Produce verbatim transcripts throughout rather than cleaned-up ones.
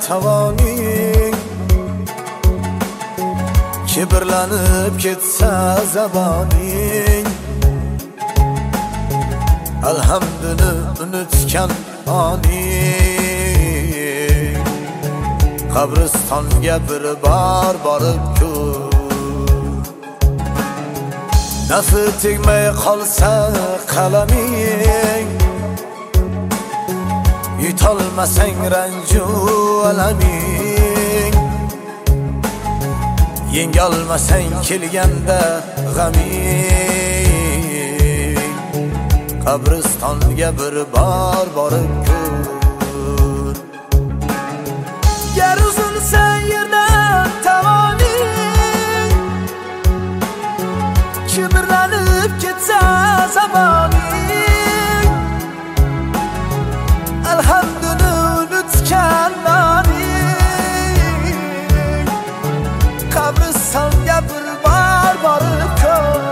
tavoning kibrlanib ketsa zaboning alhamdini unutgan oning qabristonga bir bor borib ko'r nafi tegmay qolsa qalaming yutolmasang ranju alaming yengolmasang kelganda g'aming qabristonga bir bor borib ko'r yer uzilsa yerdan tavoning kibrlanib ketsa zaboning alhamdini unutgan oning qabristonga bir bor borib ko'r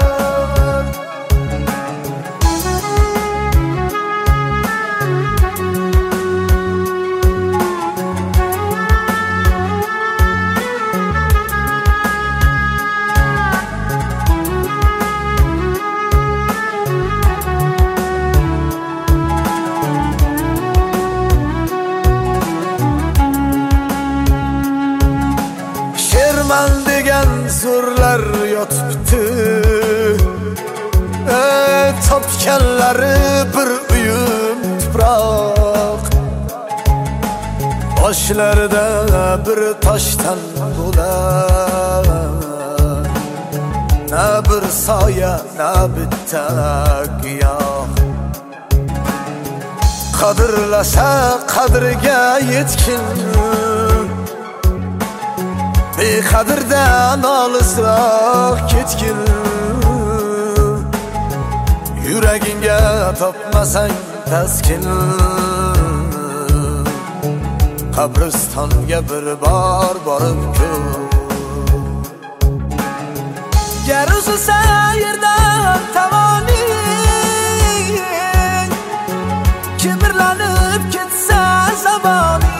Sherman degan zo'rlar yotibdi e, topganlari bir uyum tuproq boshlarida bir toshdan bo'lar na bir soya na bitta giyoh qadrlasa qadriga yetkin beqadrdan olisroq ketgin yuragingga topmasang taskin qabristonga bir bor borib ko'r yer uzilsa yerdan tavoning kibrlanib ketsa zaboning